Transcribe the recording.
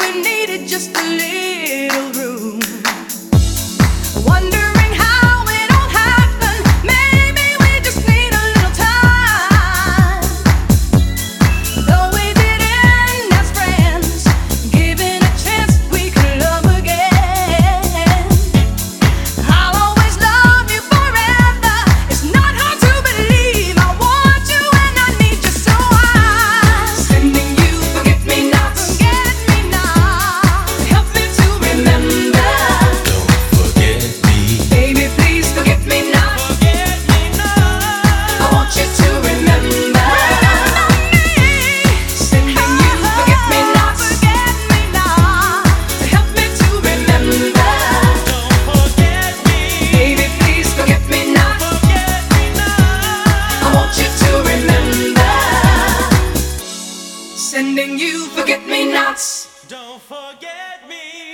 you needed just a little room. Wondering how it all happened. Maybe we just need a little time. Though we didn't as friends, given a chance we could love again. I'll always love you forever. It's not hard to believe. I want you and I need you, so I'm sending you forget-me-nots. Forget me not. Help me to remember. Don't forget me. Baby, please forget me not. Forget me not. I want you to remember. Sending you forget-me-nots. Forget me not. Help me to remember. Don't forget me. Baby, please forget me not. Forget me not. I want you to remember. Sending you forget-me-nots. Don't forget me.